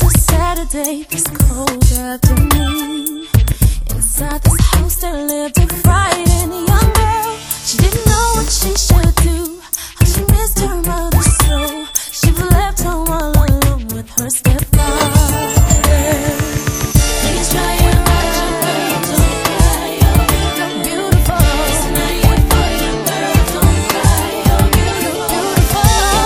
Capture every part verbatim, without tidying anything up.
a Saturday, this cold afternoon. Inside this house there lived a frightened young girl. She didn't know what she should do, how she missed her mother so. She left home all alone with her stepfather. Please try your eyes, young girl, don't cry, you're beautiful. It's not your fault, young girl, don't cry, you're beautiful.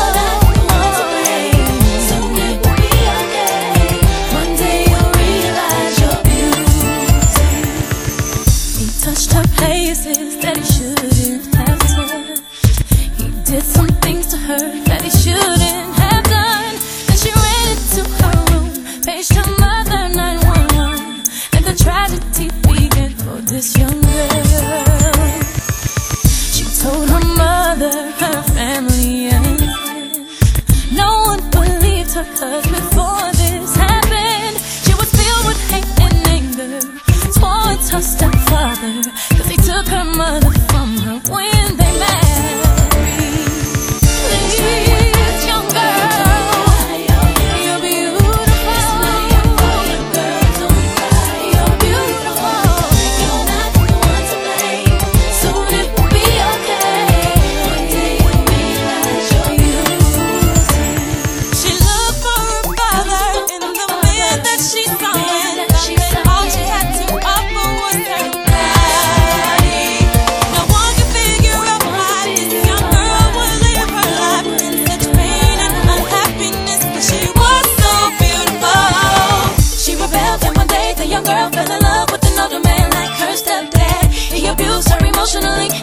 So it will be okay. One day you'll realize you're beautiful. He touched her places that he shouldn't have touched. He did some things to her that he shouldn't have done. Then she ran into her room, paged her mother nine one one, and the tragedy began for this young girl. She told her mother, her family, and friends. No one believed her, cause before this happened, she was filled with hate and anger towards her stepfather, cause he took her mother from her when they married. Please, young girl, you're beautiful. You're beautiful. You're not the one to blame. Soon it will be okay. One day you'll realize you're used. She looked for her father in the man that she saw, and all she had to offer was her body. No one could figure out why this young girl would live her life in such pain and unhappiness, but she was so beautiful. She rebelled, and one day the young girl fell in love with an older man like her stepdad. He abused her emotionally,